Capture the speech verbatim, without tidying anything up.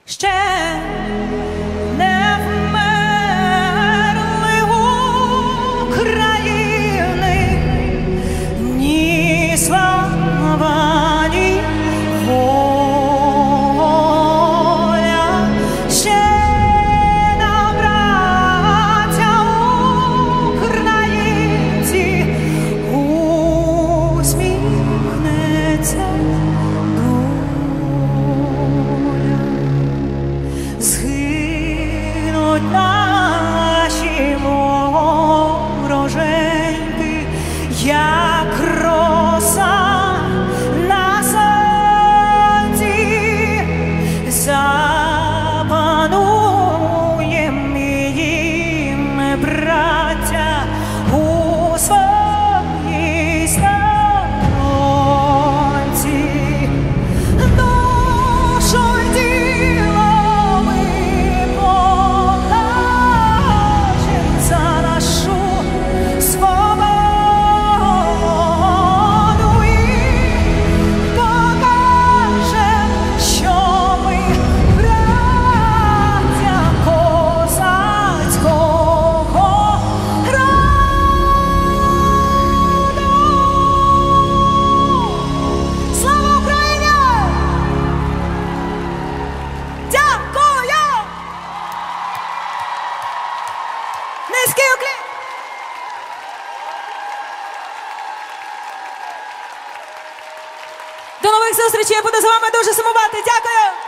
Ще не вмерли України ні слава, ні воля. Ще нам, браття українці, усміхнеться згинуть наші вороженьки, як роса на сонці. Запануєм їм, браття, у своїй сторонці. Душою тілом ми покажем за нашу свободу і покажем, що ми браття козацького роду. Слава Україні! Дякую! Низький уклін! До нових зустрічей! Я буду з вами дуже сумувати! Дякую!